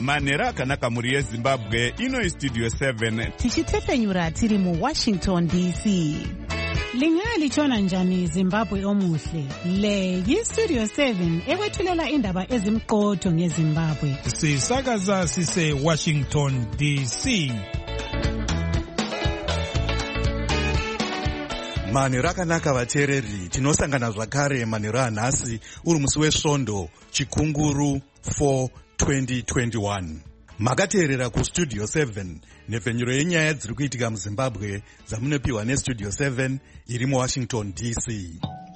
manhero akanaka mhuri yezimbabwe. Ino Studio 7 tichitepenyura tiri muWashington DC. Lingaya lichona njani Zimbabwe omuhle? Le yiStudio 7 ekwethulela indaba ezimqotho ngeZimbabwe. Sisakaza sise Washington DC. Manhero akanaka vateereri, tinosangana zvakare manhero anhasi uri musi wesvondo chikunguru 4 2021. Makateerera kuStudio 7 nhepfenyuro yenyaya dziri kuitika muZimbabwe dzamunopiwa neStudio 7 iri muWashington DC.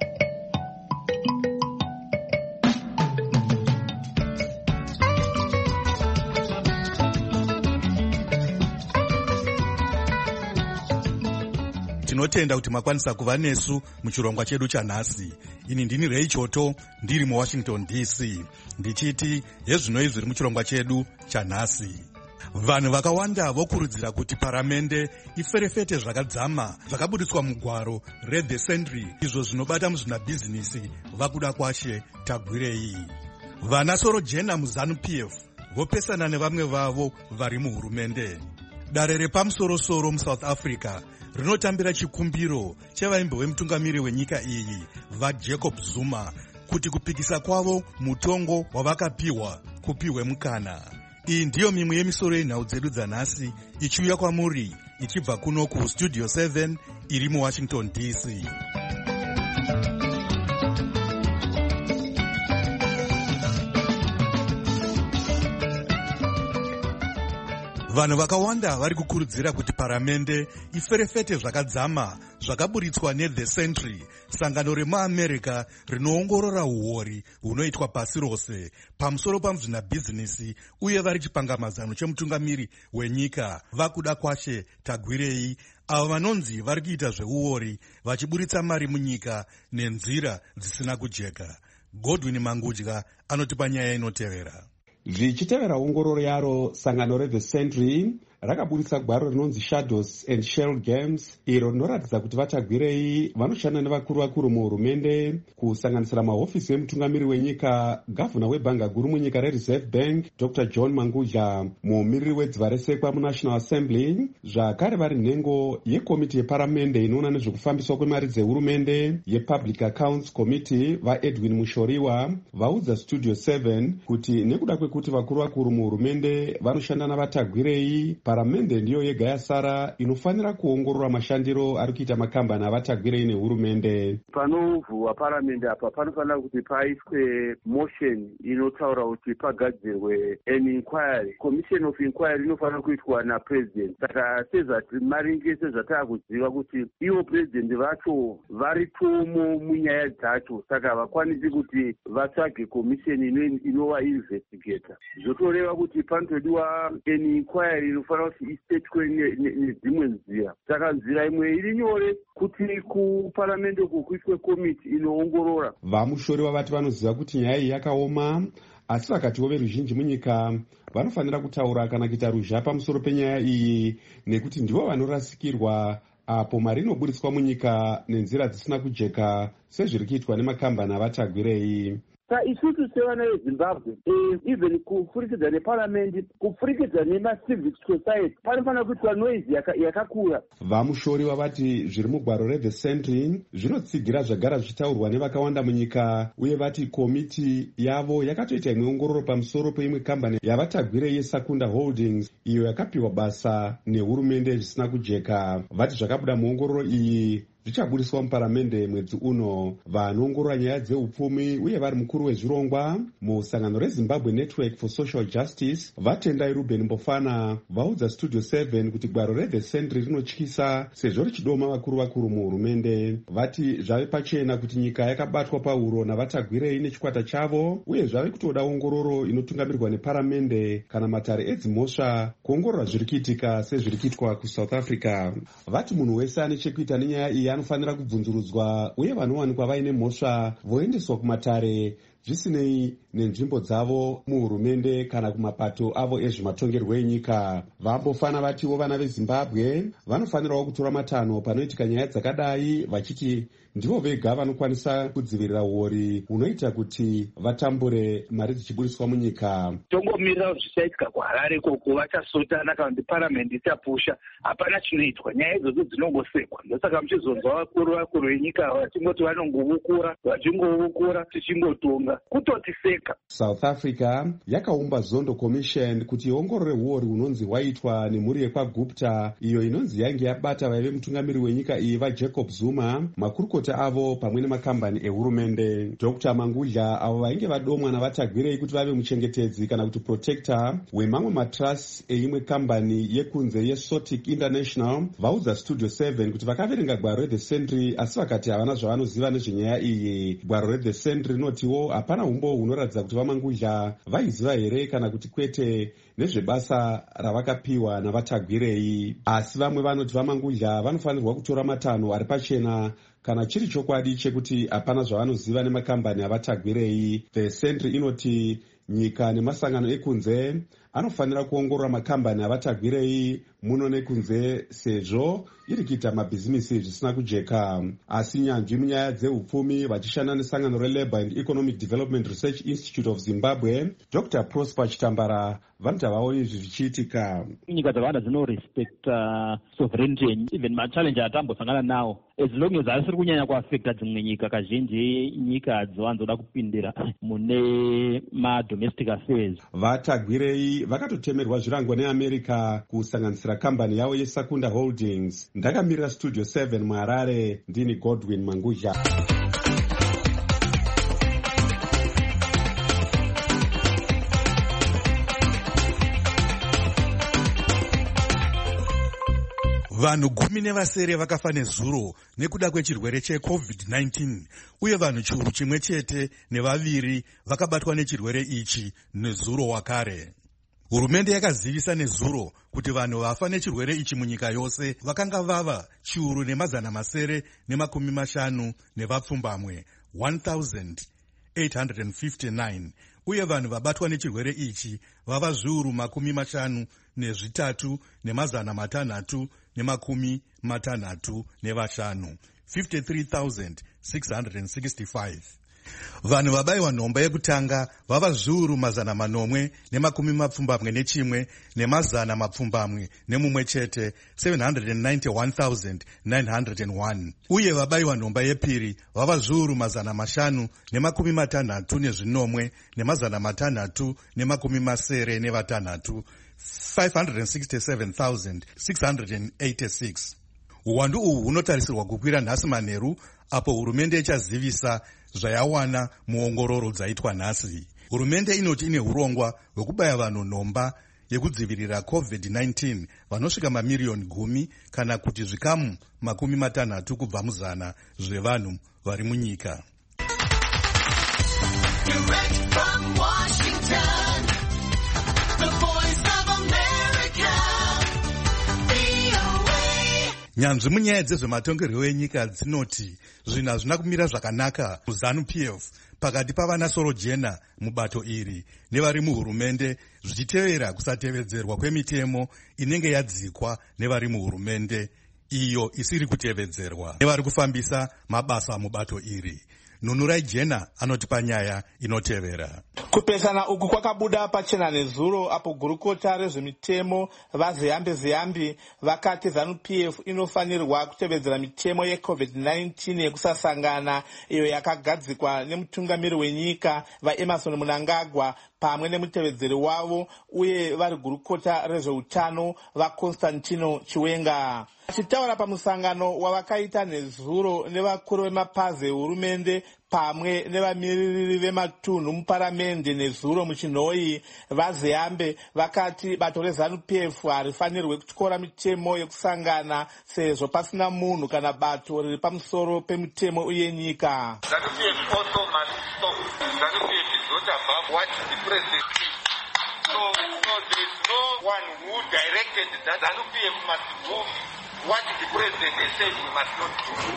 Tinotenda kuti makwanisa kuva nesu muchirongwa chedu chanhasi. Ini ndini Ray Choto ndiri muWashington DC ndichiti hezvinoi zviri muchirongwa chedu chanhasi. Vanhu vakawanda vokurudzira kuti paramende iferefete zvakadzama zvakabudiswa mugwaro reThe Century, izvo zvinobata muzvinabhizinisi vakuda kwashe tagwirei. Vana Sorojena muZANU-PF vopesana nevamwe vavo vari muhurumende. Dare repamusorosoro muSouth Africa rinotambira chikumbiro chevaimbi vemutungamiri wenyika iyi vaJacob Zuma kuti kupikisa kwavo mutongo wavakapiwa kupiwe mukana. Iyi ndiyo mimwe yemisoro yenhau dzedu dzanhasi ichiuya kwamuri ichibva kuno kuStudio 7 iri muWashington DC. Vanhu vakawanda vari kukurudzira kuti paramende iferefete zvakadzama zvakaburitswa neThe Century, sangano remuAmerica rinoongorora uori hunoitwa pasi rose pamusoro pamuzvinabhizinisi, uye vari chipangamazano chemutungamiri wenyika vakuda kwashe tagwirei, avo vanonzi vari kuita zveuori vachiburitsa mari munyika nenzira dzisina kujeka. Godwin Mangudya anotipa nyaya inotevera. Zvichitevera ongororo yaro, sangano reThe Century rakaburitsa gwaro rinonzi Shadows and Shell Games, iro rinoratidza kuti vatagwirei vanoshanda nevakuru muhurumende, kusanganisira mahofisi emutungamiri wenyika, gavhuna webhanga guru munyika reReserve Bank Dr. John Mangudya, mumiriri wedziva resekwa muNational Assembly, zvakare vari nhengo yekomiti yeparamende inoona nezvekufambiswa kwemari dzehurumende yePublic Accounts Committee vaEdwin Mushoriwa vaudza Studio 7 kuti nekuda kwekuti vakuru muhurumende vanoshanda navatagwirei, paramende ndiyo yega yasara inofanira kuongorora mashandiro ari kuita makambani avatagwirei nehurumende. Panovhurwa paramende apa panofanira kuti paiswe motion inotaura kuti pagadzirwe an inquiry. Commission of inquiry inofanira kuitwa napresident. Saka sezvati maringe sezvataakuziva kuti ivo president vacho varitomo munyaya dzacho, saka havakwanisi kuti vatsvage commission inova investigator. Zvotoreva kuti panotodiwa an inquiry inofanira kuti isetwe nedzimwe nzira. Saka nzira imwe iri nyore kuti kuparamende uko kuitwe komiti inoongorora. Vamushori vavati vanoziva kuti nyaya iyi yakaoma, asi vakatiwo veruzhinji munyika vanofanira kutaura kana kuita ruzha pamusoro penyaya iyi, nekuti ndivo vanorasikirwa apo mari inoburitswa munyika nenzira dzisina kujeka sezviri kuitwa nemakambani avatagwirei. Isusu sevana veZimbabwe, even kufurikidza neparamendi, kufurikidza nemacivic society, panofanira kuitwa noise yakakura. Vamushori vavati zviri mugwaro reThe Century zvinotsigira zvagara zvichitaurwa nevakawanda munyika, uye vati komiti yavo yakatoita imwe ongororo pamusoro peimwe kambani yavatagwirei yeSakunda Holdings, iyo yakapiwa basa nehurumende zvisina kujeka. Vati zvakabuda muongororo iyi zvichaburiswa muparamende mwedzi uno. Vanoongorora nyaya dzeupfumi uye vari mukuru wezvirongwa musangano reZimbabwe Network for Social Justice vatendai Ruben Mbofana vaudza Studio 7 kuti gwaro reThe Century rinotyisa sezvo richidoma vakuru muhurumende. Vati zvave pachena kuti nyika yakabatwa pauro navatagwirei nechikwata chavo, uye zvave kutoda ongororo inotungamirwa neparamende kana matare edzimhosva kuongorora zviri kuitika sezviri kuitwa kuSouth Africa. Vati munhu wese ane chekuita nenyaya iyi anofanira kubvunzurudzwa, uye vanowanikwa vaine mhosva voendeswa kumatare zvisinei nenzvimbo dzavo muhurumende kana kumapato avo ezvematongerwo enyika. Vambofana vatiwo vana vezimbabwe vanofanirawo kutora matanho panoitika nyaya dzakadai, vachiti ndivo vega vanokwanisa kudzivirira uori hunoita kuti vatambure mari dzichibudiswa munyika. Tongomirira zvichaitika kuHarare koko, vachasotana kana kuti paramende ichapusha, hapana chinoitwa. Nyaya idzodzo dzinongosekwa. Ndosaka muchizonzwa vakuru venyika vachingoti vachingovukura tichingotonga kutotiseka. South Africa yakaumba Zondo Commission kuti iongorore uori hunonzi hwaitwa nemhuri yekwaGupta, iyo inonzi yange yabata vaive mutungamiri wenyika iyi vaJacob Zuma, makurukota avo pamwe nemakambani ehurumende. Dr. Mangudla, avo vainge vadomwa navatagwirei kuti vave muchengetedzi kana kuti protector wemamwe matrusts eimwe kambani yekunze yeSotic International, vaudza Studio 7 kuti vakaverenga gwaro reThe Sentry asi vakati havana zvavanoziva nezvenyaya iyi. Gwaro reThe Sentry rinotiwo hapana umbo hunoratidza kuti vaMangudla vaiziva here kana kuti kwete nezvebasa ravakapiwa navatagwirei. Asi vamwe vanoti vaMangudla vanofanirwa kutora matanho ari pachena kana chiri chokwadi chekuti hapana zvavanoziva nemakambani avatagwirei. The Sentry inoti nyika nemasangano ekunze anofanira kuongorora makambani avatagwirei muno nekunze sezvo iri kuita mabhizimisi zvisina kujeka. Asi nyanzvi munyaya dzeupfumi vachishanda nesangano reLabour and Economic Development Research Institute of Zimbabwe, Dr. Prosper Chitambara, vanoti havaoni izvi zvichiitika. Nyika dzavana dzinorespecta sovereignty, even machallenji atambosangana nawo, as long as asiri kunyanya kuafecta dzimwe nyika, kazhinji nyika hadziwanzoda kupindira mune madomestic affairs. Vatagwirei vakatotemerwa zvirango neAmerica kusanganisira kambani yavo yeSakunda Holdings. Ndakamirira Studio 7 muHarare, ndini Godwin Mangudla. Vanhu 17 vakafa nezuro nekuda kwechirwere cheCovid-19 uye vanhu chiuru chimwe chete nevaviri vakabatwa nechirwere ichi nezuro wakare. Hurumende yakazivisa nezuro kuti vanhu vafa nechirwere ichi munyika yose vakanga vava chiuru nemazana masere nemakumi mashanu nevapfumbamwe 1859 uye vanhu vabatwa nechirwere ichi vava zviuru makumi mashanu nezvitatu nemazana matanhatu nemakumi matanhatu nevashanu 53,665. Vanhu vabayiwa nhomba yekutanga vava zviuru mazana manomwe nemakumi mapfumbamwe nechimwe nemazana mapfumbamwe nemumwe chete 791,901 uye vabayiwa nhomba yepiri vava zviuru mazana mashanu nemakumi matanhatu nezvinomwe nemazana matanhatu nemakumi masere nevatanhatu 567,686. Uwandu uhu hunotarisirwa kukwira nhasi manheru apo hurumende ichazivisa zvayawana muongororo dzaitwa nhasi. Hurumende inoti ine urongwa hwekubaya vanhu nhomba yekudzivirira COVID-19 vanosvika mamiriyoni 10 kana kuti zvikamu makumi matanhatu kubva muzana zvevanhu vari munyika. Nyanzvi munyaya dzezvematongerwo enyika dzinoti zvinhu hazvina kumira zvakanaka muZANU-PF pakati pavana soro jena mubato iri nevari muhurumende, zvichitevera kusatevedzerwa kwemitemo inenge yadzikwa nevari muhurumende iyo isiri kutevedzerwa nevari kufambisa mabasa mubato iri. Nunurai Jena anotipa nyaya inotevera. Kupesana uku kwakabuda pachena nezuro apo gurukota rezvemitemo vaZiyambi vakati ZANU-PF inofanirwa kutevedzera mitemo yeCovid-19 yekusasangana iyo yakagadzikwa nemutungamiri wenyika vaEmerson Mnangagwa pamwe nemutevedzeri wavo uye vari gurukota rezveutano vaConstantino Chiwenga. Achitaura pamusangano wavakaita nezuro nevakuru vemapazi ehurumende pamwe nevamiririri vematunhu muparamende nezuro muchinhoi, vaZiyambe vakati bato reZANU-PF harifanirwe kutyora mitemo yekusangana sezvo pasina munhu kana bato riri pamusoro pemitemo uye nyika. ZANU-PF also must stop. ZANU-PF is not above what the president is. So there is no one who directed that ZANU-PF must do what the president has said we must not do.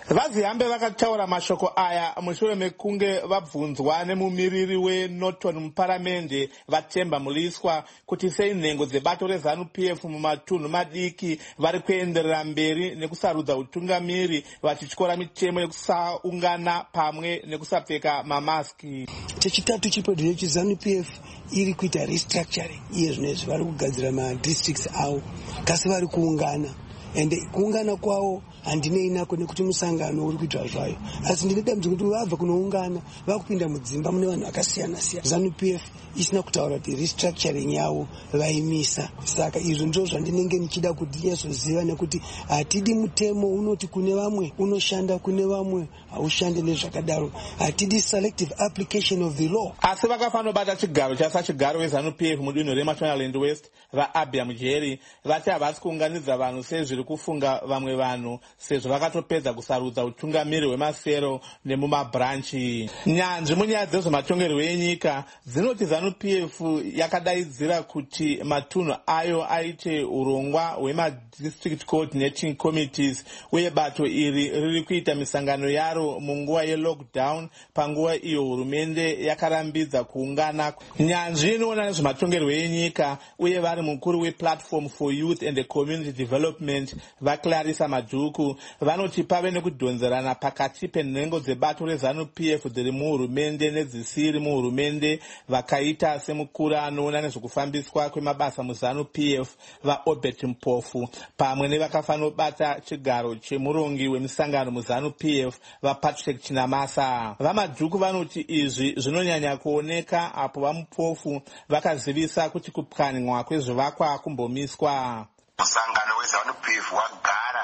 Vazihambe vakataura mashoko aya mushure mekunge vabvunzwa nemumiriri weNorton muparamende Vatemba Muliswa kuti sei nhengo dzebato reZANU-PF mumatunhu madiki vari kuenderera mberi nekusarudza utungamiri vachityora mitemo yekusaungana pamwe nekusapfeka mamaski. Chechitatu chiprodhi cheZANU-PF iri kuita restructuring iye zvinezvi vari kugadzira madistricts avo kasi vari kuungana ende kuungana kwavo handinei nako nekuti musangano uri kuitwa zvayo asi ndine dambudziko kuti vabva kunoungana vakupinda mudzimba mune vanhu vakasiyana-siyana. ZANU-PF isina kutaura kuti restructuring yavo vaimisa. Saka izvo ndizvo zvandinenge ndichida kuti yazoziva nekuti hatidi mutemo unoti kune vamwe unoshanda kune vamwe haushande nezvakadaro. Hatidi selective application of the law. Asi vakafanira bata chigaro chasachigaro weZANU-PF mudunhu reMashonaland West vaAbia Mujeri vati havasi kuunganidza vanhu sezviri kufunga vamwe vanhu sezvo vakatopedza kusarudza utungamiri hwemasero nemumabranchi. Nyanzvi munyaya dzezvematongerwo enyika dzinoti ZANU-PF yakadaidzira kuti matunhu ayo aite urongwa hwemadistrict coordinating committees uye bato iri riri kuita misangano yaro munguva yelockdown panguva iyo hurumende yakarambidza kuungana. Nyanzvi inoona nezvematongerwo enyika uye vari mukuru wePlatform for Youth and Community Development vaClarissa Madhuku vanoti pave nekudhonzerana pakati penhengo dzebato reZANU-PF dziri muhurumende nedzisiri muhurumende vakaita semukuru anoona nezvekufambiswa kwemabasa muZANU-PF vaObert Mpofu pamwe nevakafanira bata chigaro chemurongi wemisangano muZANU-PF vaPatrick Chinamasa. VaMadhuku vanoti izvi zvinonyanya kuoneka apo vaMpofu vakazivisa kuti kupwanywa kwezvivakwa kumbomiswa. Musangano weZANU-PF wagara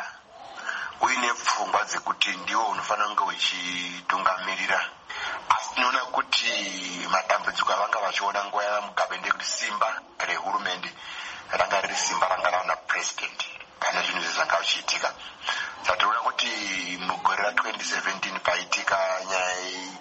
uine pfungwa dzekuti ndiwo unofanira kunge uchitungamirira, asi tinoona kuti matambudziko avanga vachiona nguva yaMugabe ndekuti simba rehurumende ranga riri simba ranga rana president pane zvinhu zvanga zvichiitika. Saka tinoona kuti mugore ra2017 paitika nyaya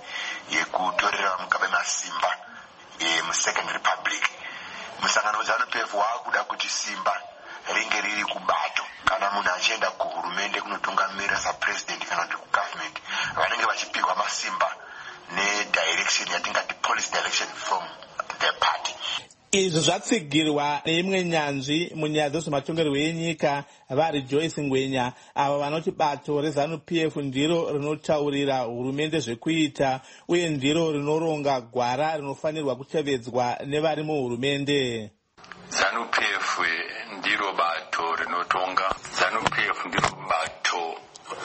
yekutorera Mugabe masimba muSecond Republic, musangano weZANU-PF waakuda kuti simba ringe riri kubato kana munhu achienda kuhurumende kunotungamirira sapresident kana kuti kugovernment vanenge vachipihwa masimba nedirection yatingati policy direction from the party. Izvi zvatsigirwa neimwe nyanzvi munyaya dzezvematongerwo enyika vari Joyce Ngwenya avo vanoti bato reZANU-PF ndiro rinotaurira hurumende zvekuita uye ndiro rinoronga gwara rinofanirwa kutevedzwa nevari muhurumende. ZANU-PF ndiro bato rinotonga. ZANU-PF ndiro bato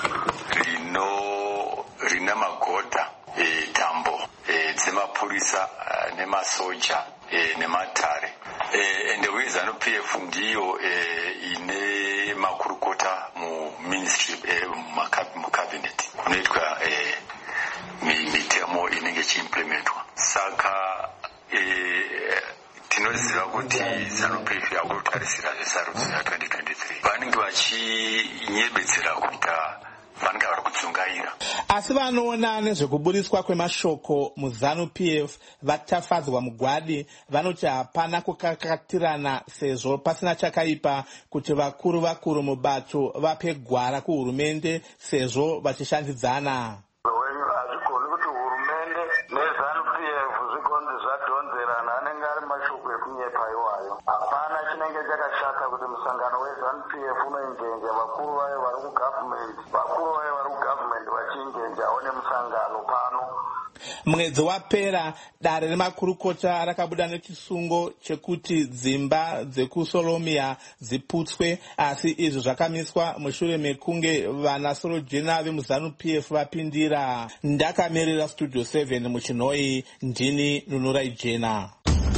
rina magodha tambo dzemapurisa nemasoja nematare ende uye ZANU-PF ndiyo ine makurukota muministry mucabinet kunoitwa mitemo inenge ichiimplementwa. Saka tinoziva kuti ZANU-PF yakutotarisira zvesarudzo ya2023 vanenge vachinyebetsera kuita vanenge vari kudzungaira. Asi vanoona nezvekuburiswa kwemashoko muZANU-PF vatafadzwa mugwadi vanoti hapana kukakatirana sezvo pasina chakaipa kuti vakuru mubato vape gwara kuhurumende sezvo vachishandidzana. Hazvigoni kuti hurumende neZANU-PF zvigonzi zvadhonzerana anenge ari mashoko ekunyepa iwayo. Hapana chinenge chakashata kuti musangano weZANU-PF unoinjenja vakuru vayo vari kugovernment vachinjenjawo nemusangano pano. Mwedzi wapera dare remakurukota rakabuda nechisungo chekuti dzimba dzekuSolomia dziputswe, asi izvi zvakamiswa mushure mekunge vanasorojena vemuZANU-PF vapindira. Ndakamirira Studio 7 muChinoi, ndini Nunurai Jena.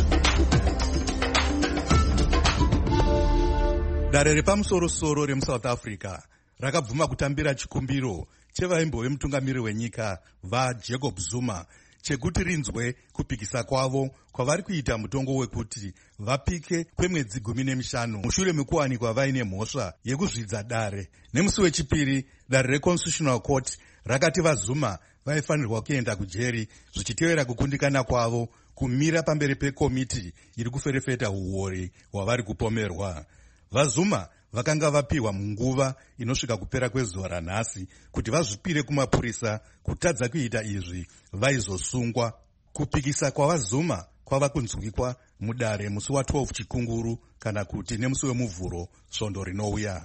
Dare repamusoro-soro remuSouth Africa rakabvuma kutambira chikumbiro chevaimbove mutungamiri wenyika vaJacob Zuma chekuti rinzwe kupikisa kwavo kwavari kuita mutongo wekuti vapike kwemwedzi 15 mushure mekuwanikwa vaine mhosva yekuzvidza dare. Nemusi wechipiri, dare reConstitutional Court rakati vaZuma vaifanirwa kuenda kujeri zvichitevera kukundikana kwavo kumira pamberi pekomiti iri kuferefeta uori hwavari kupomerwa. VaZuma vakanga vapiwa munguva inosvika kupera kwezuva ranhasi kuti vazvipire kumapurisa. Kutadza kuita izvi vaizosungwa. Kupikisa kwavazuma kwava kunzwikwa mudare musi wa12 Chikunguru kana kuti nemusi wemuvhuro svondo rinouya.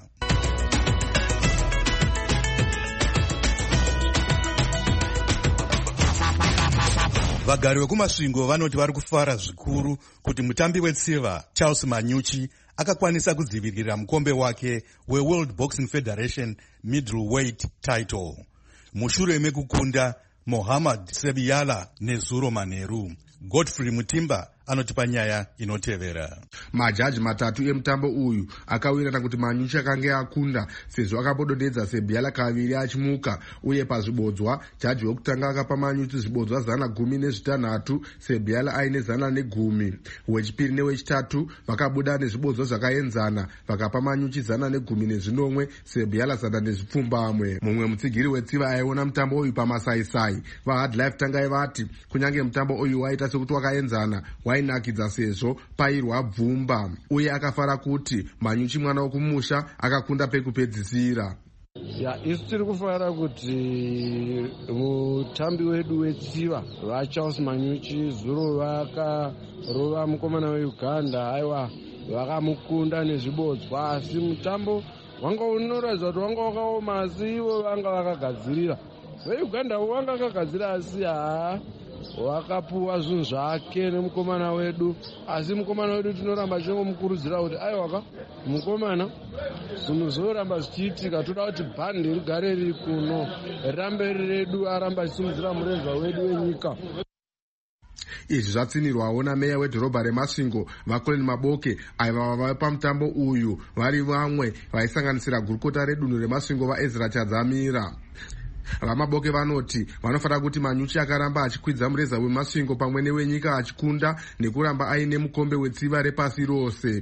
Vagari vekumasvingo vanoti vari kufara zvikuru kuti mutambi wetsiva Charles Manyuchi akakwanisa kudzivirira mukombe wake weWorld Boxing Federation middleweight title mushure mekukunda Mohammad Sebiyala nezuro Maneru. Godfrey Mutimba anotipa nyaya inotevera. Majaji matatu emutambo uyu akawirirana kuti Manyuchi akanga akunda sezvo akambodonhedza Sebiyala kaviri achimuka, uye pazvibodzwa jaji wekutanga akapa Manyuchi zvibodzwa 116, Sebiyala aine 110. Wechipiri newechitatu vakabuda nezvibodzwa zvakaenzana, vakapa Manyuchi 119, Sebiyala 120. Mumwe mutsigiri wetsiva aiona mutambo uyu pamasaisai vaHard Life tangai vati kunyange mutambo uyu waita sekuti wakaenzana wainakidza sezvo pairwa bvumba, uye akafara kuti Manyuchi mwana wokumusha akakunda pekupedzisira. Isu tiri kufara kuti mutambi wedu wetsiva vaCharles Manyuchi zuro vakarova mukomana weUganda, aiwa vakamukunda nezvibodzwa, asi mutambo wanga unoratidza kuti wanga wakaoma, asi ivo vanga vakagadzirira. VeUganda vanga vakagadzirira, asi wakapuwa zvinhu zvake nemukomana wedu, asi mukomana wedu tinoramba tingomukurudzira kuti aiwaka mukomana zvinhu zvoramba zvichiitika, toda kuti bhandi rigare riri kuno, rirambe redu, aramba achisimudzira mureza wedu wenyika. Izvi zvatsinirwawo nameya wedhorobha reMasvingo vaColin Maboke aiva vava pamutambo uyu vari vamwe vaisanganisira gurukota redunhu reMasvingo vaEzra Chadzamira. VaMaboke vanoti vanofanira kuti Manyuchi akaramba achikwidza mureza weMasvingo pamwe newenyika achikunda nekuramba aine mukombe wetsiva repasi rose.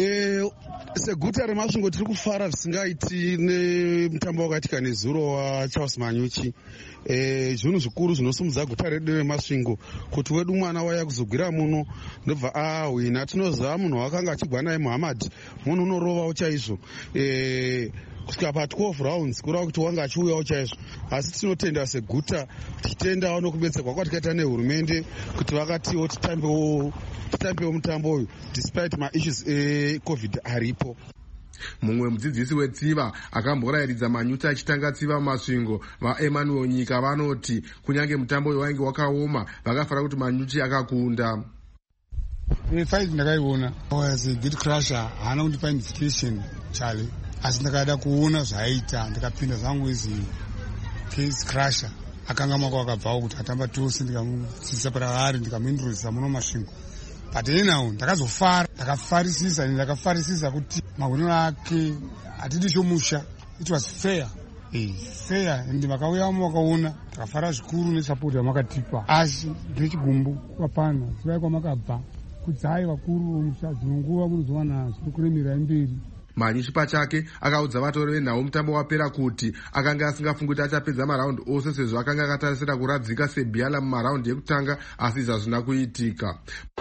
Seguta reMasvingo tiri kufara zvisingaiti nemutambo wakaitika nezuro waCharles Manyuchi. Zvinhu zvikuru zvinosimudza guta redu reMasvingo kuti wedu mwana waya kuzogwira muno ndobva ahwina. Tinoziva munhu wakanga achigwa naye Muhammad, munhu unorovawo chaizvo, kusvika pa12 rounds kureva kuti wanga achiuyawo chaizvo, asi tinotenda seguta tichitendawo nokubetserwa kwatikaita nehurumende kuti vakatiwo titambewo mutambo uyu despite maissues eCovid aripo. Mumwe mudzidzisi wetsiva akamborayiridza Manyuchi achitanga tsiva mumasvingo vaEmanuel Nyika vanoti kunyange mutambo uyu wainge wakaoma vakafara kuti Manyuchi akakunda. Fight ndakaiona was a good crusher, haana kundipa indication chale, asi ndakada kuona zvaaita ndikapinda zangu izi case crusher. Akanga mako akabvawo kuti atamba tose, ndikamutsisa paraari ndikamuintroducisa muno Masvingo. But anyhow ndakazofara, ndakafarisisa kuti magonero ake hatidi chomusha. It was fair. Fair, ende vakauya vakaona takafara zvikuru nesupport yamakatipa, asi ndechigumbu kwapana sivai kwamakabva kudzai vakuru vomusha dzinonguva munozowana zviri kuremera mberi. Manyuchi pachake akaudza vatori venhau mutambo wapera kuti akanga asingafungi kuti achapedza maraundi ose sezvo akanga akatarisira kuradzika Sebiyala mumaraundi ekutanga, asi izvi hazvina kuitika.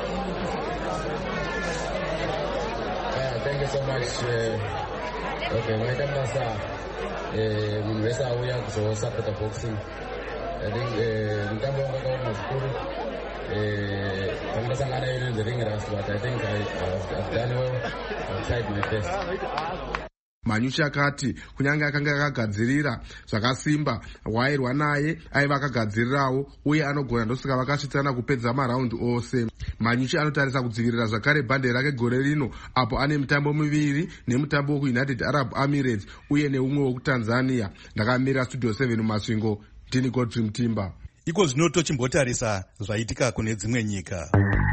Thank you so much. Okay, maita basa munhu wese auya kuzosapota boxing. I think mutambo wanga wakaoma zvikuru. Pandasangana in the ring rust, but I think I've done well. I've tried my best. Manyuchi akati kunyange akanga akagadzirira zvakasimba, wairwa naye aiva akagadzirirawo uye anogona ndosvika vakasvitsana kupedza maraundi ose. Manyuchi anotarisa kudzivirira zvakare bhande rake gore rino apo ane mitambo miviri nemutambo wekuUnited Arab Emirates uye neumwe wekuTanzania. Ndakamira Studio 7 mumasvingo, ndini Godfrey Mutimba. Iko zvino tochimbotarisa zvaitika kune dzimwe nyika.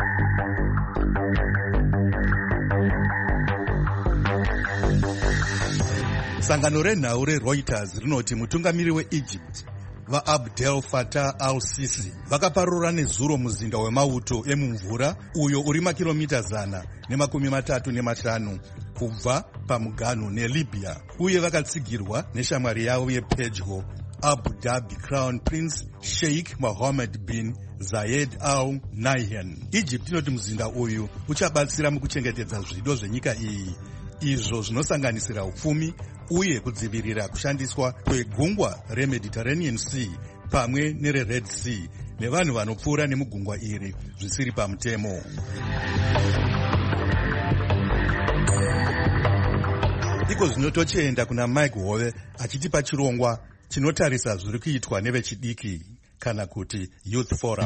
Sangano renhau reReuters rinoti mutungamiri weEgypt vaAbdel Fattah al-Sisi vakaparura nezuro muzinda wemauto emumvura uyo uri makilomita 135 kubva pamuganhu neLibya, uye vakatsigirwa neshamwari yavo yepedyo Abu Dhabi Crown Prince Sheikh Mohammed bin Zayed Al Nahyan. Egypt inoti muzinda uyu uchabatsira mukuchengetedza zvido zvenyika iyi. izvo zvinosanganisira upfumi uye kudzivirira kushandiswa kwegungwa reMediterranean Sea pamwe nereRed Sea nevanhu vanopfuura nemugungwa iri zvisiri pamutemo. Iko zvino tochienda kuna Mike Hove achitipa chirongwa chinotarisa zviri kuitwa nevechidiki kana kuti Youth Forum.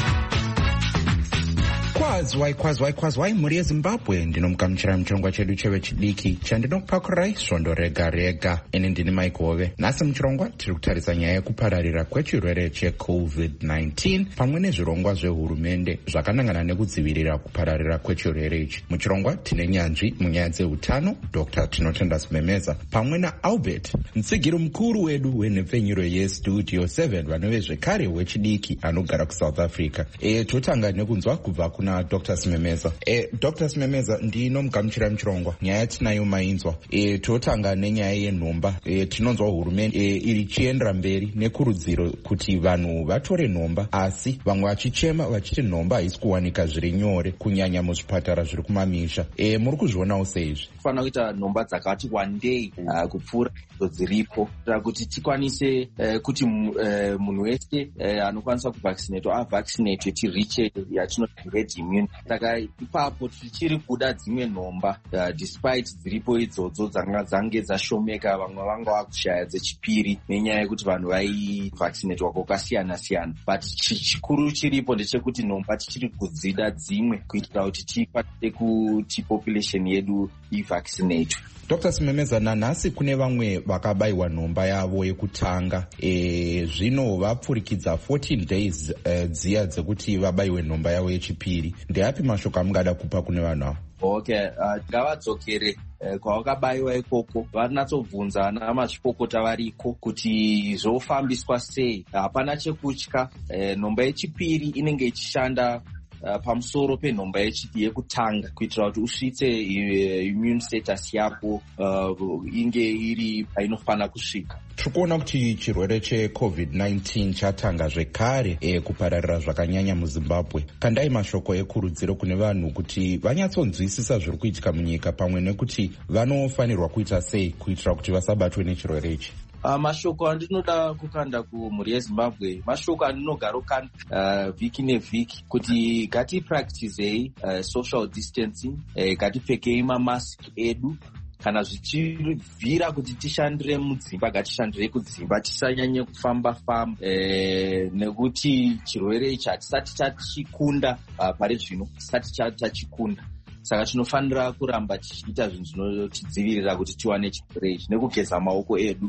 Kwazwai mhuri yeZimbabwe, ndinomugamuchira muchirongwa chedu chevechidiki chandinokupakurai svondo rega rega. Ini ndini Mike Hove. Nhasi muchirongwa tiri kutarisa nyaya yekupararira kwechirwere cheCovid-19 pamwe nezvirongwa zvehurumende zvakanangana nekudzivirira kupararira kwechirwere ichi. Muchirongwa tine nyanzvi munyaya dzeutano, Dr. Tinotenda Simemeza pamwe naAlbert, mutsigiri mukuru wedu wenhepfenyuro yeStudio 7 vanove zvekare wechidiki anogara kuSouth Africa. Totanga nekunzwa kubva kuna Dr. Simemeza. Dr. Simemeza, ndinomugamuchira muchirongwa. Nyaya tinayo mainzwa. Totanga nenyaya yenhomba. Tinonzwa hurumende iri chiendera mberi nekurudziro kuti vanhu vatore nhomba, asi vamwe vachichema vachiti nhomba haisi kuwanika zviri nyore kunyanya muzvipatara zviri kumamisha. Muri kuzvionawo seizvi? Kufanira kuita nhomba dzakati wandei kupfuura dziripo kuti tikwanise kuti munhu wese anokwanisa kuvaccinatwa avaccinatwe tiriche yatinoti herd immunity. Saka ipapo tichiri kuda dzimwe nhomba despite dziripo idzodzo dzange dzashomeka, vamwe vanga vakushaya dzechipiri nenyaya yekuti vanhu vaivaccinatwa kwakasiyana siyana, but chikuru chiripo ndechekuti nhomba tichiri kudzida dzimwe kuitira kuti tikwanise kuti population yedu ivaccinatwe. Dr. Simemeza, nanhasi kune vamwe vakabayiwa nhomba yavo yekutanga, zvino vapfurikidza 14 days dziya dzekuti vabayiwe nhomba yavo yechipiri. Ndeapi mashoko amungada kupa kune vanhu avo? Okay, ngavadzokere kwavakabayiwa ikoko, vanatsobvunza ana mazvikokota variko kuti zvofambiswa sei. Hapana chekutya, nhomba yechipiri inenge ichishanda pamusoro penhomba yekutanga kuitira kuti usvitse immune status yako inge iri painofana kusvika. Tikuona kuti chirwere cheCovid-19 chatanga zvekare kupararira zvakanyanya muZimbabwe. Kandai mashoko ekurudziro kune vanhu kuti vanyatsonzwisisa zviri kuitika munyika pamwe nekuti vanofanirwa kuita sei kuitira kuti vasabatwe nechirwere ichi. Mashoko andinoda kukanda kumhuri yeZimbabwe, mashoko andinogara kukanda vhiki nevhiki, kuti ngatipracticei social distancing, ngatipfekei mamask edu. Kana zvichibvira kuti tishandire mudzimba, ngatishandire kudzimba, tisanyanye kufamba nekuti chirwere ichi hatisati tachikunda pari zvino, tisati tachikunda. Saka tinofanira kuramba tichiita zvinhu zvinotidzivirira kuti tiwane chirwere ichi, nekugeza maoko edu,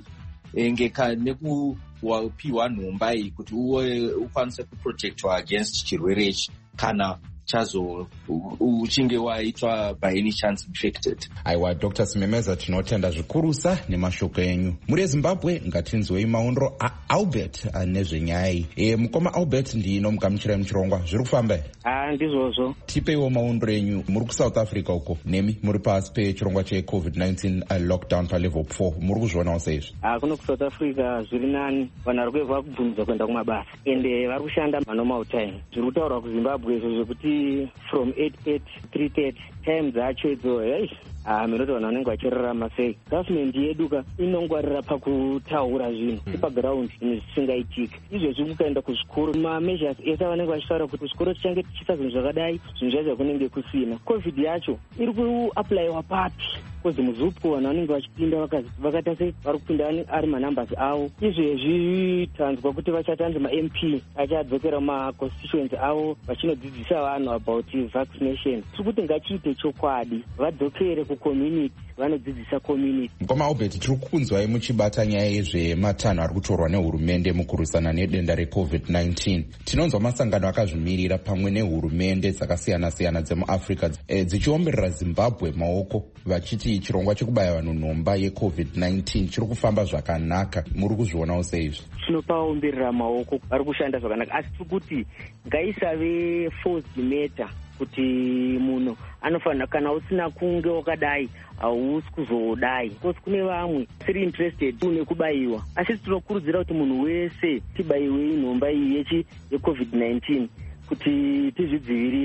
nekupiwa nhomba iyi kuti ukwanise kuprotectwa against chirwere ichi kana chazo uchinge waitwa by any chance infected. Aiwa, Dr. Simemeza, tinotenda zvikurusa nemashoko enyu. Muri yeZimbabwe ngatinzwei maondro aAlbert nezvenyaya iyi. Mukoma Albert, ndinomugamuchirai muchirongwa. Zviri kufamba here? Ndizvozvo. Tipeiwo maondro enyu. Muri kuSouth Africa uko, nemi muri pasi pechirongwa cheCovid-19 lockdown palevel 4. Muri kuzvionawo seizvi? Kuno kuSouth Africa zviri nani, vanhu vari kuedza kubvunza kuenda kumabasa ende vari kushanda manormal time. Zviri kutaurwa kuZimbabwe izvo zvekuti from 8:30 to 3:30 time dzacho idzo minoti vanhu vanenge vachirarama sei. Government yeduka inongwarira pakutaura zvinhu paground zvinhu zvisingaitika. Izvezvi mukaenda kuzvikoro, mameasures ese vanenge vachitaura kuti zvikoro tichange tichiita zvinhu zvakadai, zvinhu zvacho kunenge kusina. Covid yacho iri kuaplayiwa papi? Kozi muZUPCO vanhu vanenge vachipinda vakaita sei vari kupinda ari manumbers avo. Izvezvi tanzwa kuti vachatanzi maMP achadzokera mumaconstituency avo vachinodzidzisa vanhu about vaccination. Tiri kuti ngachiite chokwadi, vadzokere kucommunity, vanodzidzisa community. Mukoma Albert, tiri kukunzwai muchibata nyaya yezvematanho ari kutorwa nehurumende mukurwisana nedenda reCovid-19. Tinonzwa masangano akazvimirira pamwe nehurumende dzakasiyana siyana dzemuAfrica dzichiomberera Zimbabwe maoko vachiti chirongwa chekubaya vanhu nhomba yeCovid-19 chiri kufamba zvakanaka. Muri kuzvionawo seizvi? Tinopaomberera maoko, vari kushanda zvakanaka, asi tiri kuti ngaisave forced matter kuti munhu anofanira, kana usina kunge wakadai hausi kuzodai. Kosi kune vamwe siri interested nekubayiwa, asi tinokurudzira kuti munhu wese tibayiwei nhomba iyi yeCovid-19 kuti tizvidzivirire.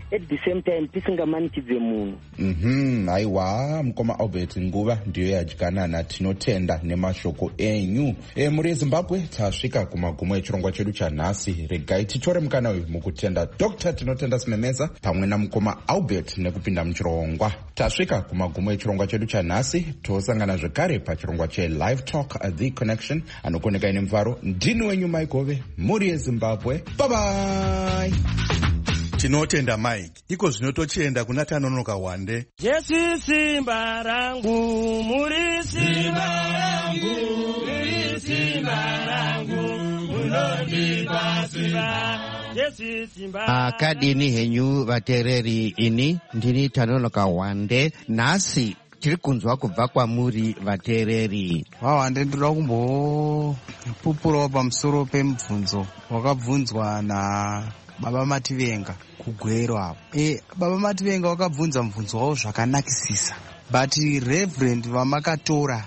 at the same time tisingamanikidze munhu. Aiwa mukoma Albert nguva ndiyo yadyanana. Tinotenda nemashoko enyu. Muri Zimbabwe tasvika kumagumo echirongwa chedu chanhasi. Regai titore mukana uyu mukutenda Dr. Tinotenda Simemeza pamwe namukoma Albert nekupinda muchirongwa. Tasvika kumagumo echirongwa chedu chanhasi. Tosangana zvekare pachirongwa che-Live Talk The Connection. Anokoneka ine mfaro ndini wenyu Maikove muri Zimbabwe. Bye bye. Tinotenda Mike. Iko zvinotochenda kuna Tanonoka Wande. Jesu simba rangu, muri simba rangu, muri simba rangu, unondipa simba. Jesu simba. Akadini henyu vatereri, ini ndini Tanonoka Wande. Nasi tiri kunzwa kubva kwamuri vatereri. Wawande ndinoda kumbopupurawo pamusoro pemubvunzo wakabvunzwa naBaba Mativenga kugwero apo. Baba Mativenga wakabvunza mubvunzo wawo zvakanakisisa, but Reverend vamakatora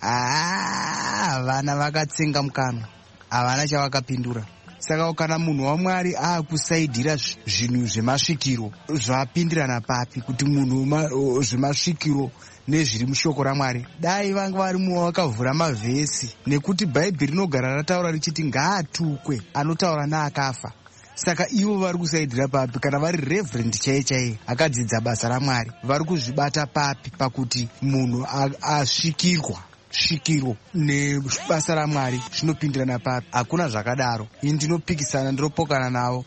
vana vakatsenga mukanwa, havana chavakapindura. Saka kana munhu waMwari akusaidhira zvinhu zvemasvikiro zvapindirana papi kuti munhu zvemasvikiro nezviri mushoko raMwari, dai vanga vari vakavhura mavhesi, nekuti Bhaibheri rinogara rataura richiti ngaatukwe anotaura neakafa. Saka ivo vari kusaidhira papi? Kana vari Reverend chaiye akadzidza basa raMwari, vari kuzvibata papi pakuti munhu svikiro nebasa raMwari zvinopindirana papi? Hakuna zvakadaro. Ini ndinopikisana, ndinopokana navo.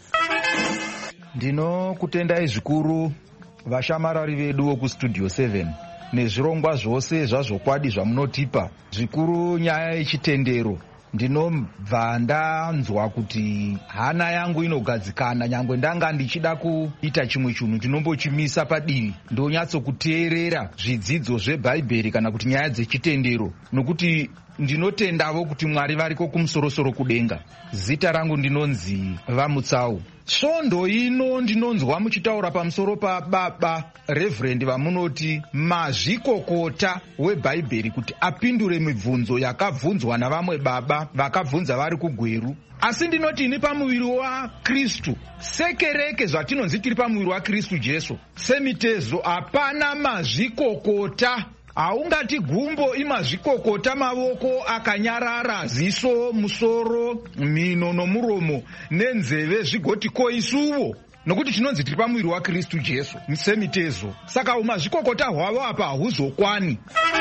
Ndinokutendai zvikuru vashamarari vedu vokustudio 7 nezvirongwa zvose zvazvokwadi zvamunotipa, zvikuru nyaya yechitendero. Ndinobva ndanzwa kuti hana yangu inogadzikana, nyangwe ndanga ndichida kuita chimwe chinhu ndinombochimisa padivi ndonyatsokuteerera zvidzidzo zveBhaibheri kana kuti nyaya dzechitendero, nokuti ndinotendavo kuti Mwari variko kumusoro-soro kudenga. Zita rangu ndinonzi Vamutsau. Svondo ino ndinonzwa muchitaura pamusoro paBaba Reverend vamunoti mazvikokota weBhaibheri kuti apindure mibvunzo yakabvunzwa navamwe baba vakabvunza vari kugweru. Asi ndinoti ini pamuviri waKristu, sekereke zvatinonzi tiri pamuviri waKristu Jesu, semitezo hapana mazvikokota. Haungati gumbo imazvikokota mavoko akanyarara, ziso, musoro, mhino nomuromo nenzeve zvigoti koisuvo, nokuti tinonzi tiri pamuviri waKristu Jesu semitezo. Saka umazvikokota hwavo apa hahuzokwani.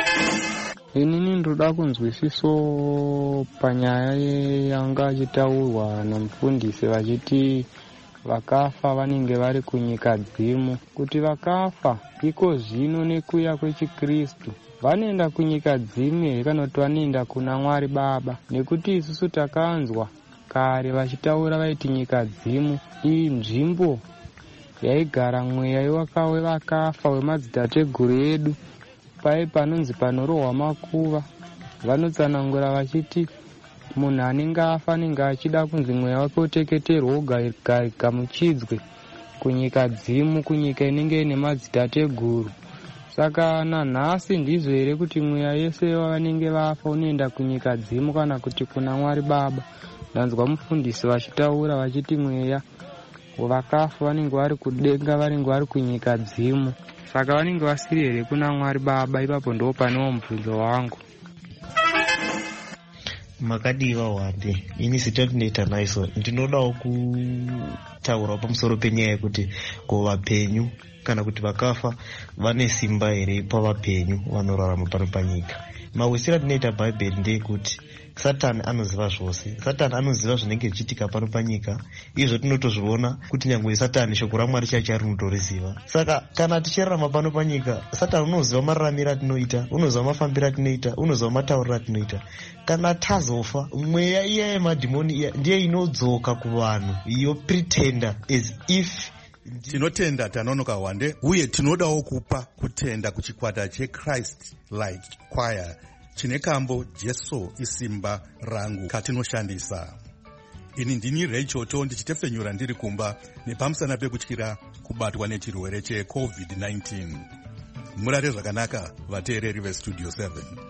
Inini ndoda kunzwisiso panyaya yanga achitaurwa namufundisi vachiti vakafa vanenge vari kunyika dzimu, kuti vakafa iko zvino nekuya kwechiKristu vanoenda kunyika dzimu here kana kuti vanoenda kuna Mwari Baba? Nekuti isusu takanzwa kare vachitaura vaiti nyika dzimu iyi nzvimbo yaigara mweya wevakafa wemadzitateguru edu, pai panonzi panorohwa makuva. Vanotsanangura vachiti munhu anenge afa anenge achida kunzi mweya wake uteketerwe ugamuchidzwe kunyika dzimu, kunyika inenge ine madzitateguru. Saka nanhasi ndizvo here kuti mweya yese vanenge vafa unoenda kunyika dzimu kana kuti kuna Mwari Baba? Ndanzwa mufundisi vachitaura vachiti mweya vakafa vanenge vari kudenga, vanenge vari kunyika dzimu. Saka vanenge vasiri here kuna Mwari Baba? Ipapo ndo panewo mubvunzo wangu. Makadiva Wande, ini sitotinoita naiso. Ndinodawo kutaura pamusoro penyaya yekuti kuvapenyu kana kuti vakafa vane simba here pavapenyu vanorarama pano panyika. Mawisiro atinoita Bhaibheri ndeyekuti Satani anoziva zvose. Satani anoziva zvinenge zvichiitika pano panyika. Izvo tinotozviona kuti nyangwe Satani shoko raMwari chacho rinotoriziva. Saka kana tichirarama pano panyika, Satani unoziva mararamiro atinoita, unoziva mafambiro atinoita, unoziva matauriro atinoita. Kana tazofa, mweya iya yemadhimoni iya ndiye inodzoka kuvanhu, iyo pretender as if. Tinotenda Tanonoka Wande, uye tinodawo kupa kutenda kuchikwata cheChrist Light Choir chine kambo Jesu isimba rangu katinoshandisa. Ini ndini Reichoto ndichitefenyura ndiri kumba nepamusana pekutyira kubatwa nechirwere cheCovid-19. Murare zvakanaka vateereri veStudio 7.